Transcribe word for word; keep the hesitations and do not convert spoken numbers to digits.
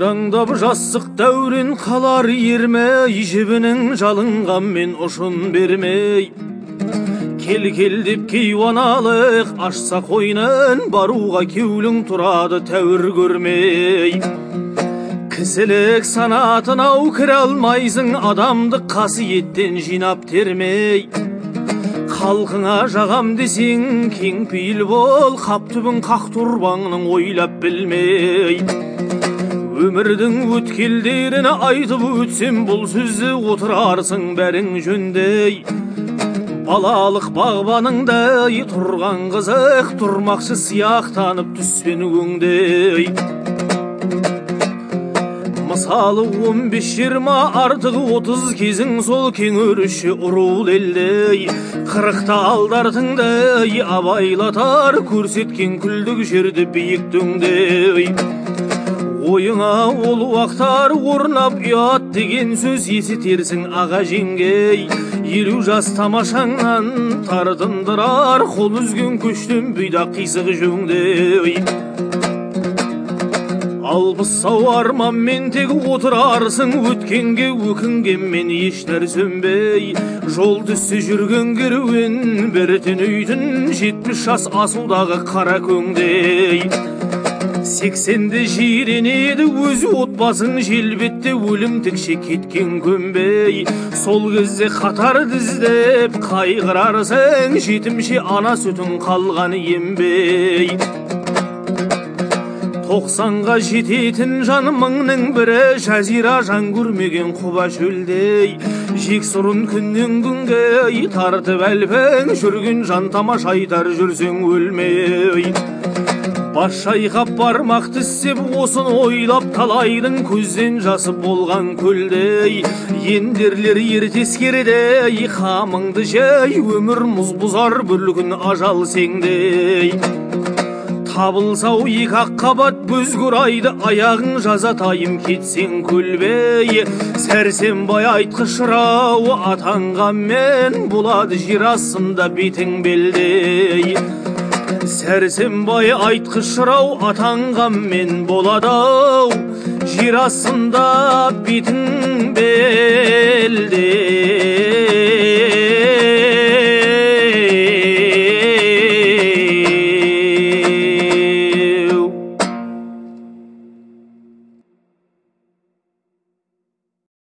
Жайраңдап жасық дәурен қалар ермей, жібінің жалынғанмен ұшын бермей. Кел-кел деп кейуаналық ашса қойнын, баруға кеулің тұрады тәуір көрмей. Кісілік санатынау кіре алмайсың, адамдық қасиеттен жинап термей. Халқыңа жағам десең кең пейіл бол, қап түбін қақ тұрбаңның ойлап білмей. Өмірдің өткелдерін айтып өтсем бұл сөзді, отырарсың бәрің жөндей. Балалық бағбаныңдай тұрған қызық, тұрмақшы сияқтанып түспен өңдей. Мысалы он бес жиырма артығы отыз кезің сол кең өріші ұрыл елдей. Қырықта алдартыңдай абайлатар, көрсеткен күлдік жерді биік дөңдей. Ойыңа ол уақтар орнап ұят деген сөз есетерсің аға жеңгей. Елу жас тамашаңнан тартындырар, қол үзген көштен бұйда қисық жөңдей. Алпыс сау арманмен тек отырарсың, өткенге өкінгенмен еш нәрсөнбей. Жол түссе жүрген керуен бір түнейтін, жетпіс жас асудағы қара көңдей. Сексенді жиренеді өзі отбасын, желбетте өлім тікше кеткен көнбей. Сол кезде қатар діздеп қайғырарсың, жетімше ана сүтін қалғаны ембей. Тоқсанға жететін жанымыңның бірі, жазира жан көрмеген құба шөлдей. Жексұрын күннен күнге тартып әлпің, жүрген жан тамаша айтар жүрсең өлмей. Бас шайқап бармақ тістеп осын ойлап, талайдың көзден жасы болған көлдей. Ендерлер ертес кередей, қамыңды жей, өмір мұз бұзар бір күн ажал сеңдей. Табылсау екі ақ қабат бөзгір айды, аяғың жазатайым кетсең көлбей. Сәрсенбай айтқышырау атанғанмен, болады жер астында бетің белдей. Сәрсенбай айтқышырау атанғанмен, болады жер астында бетің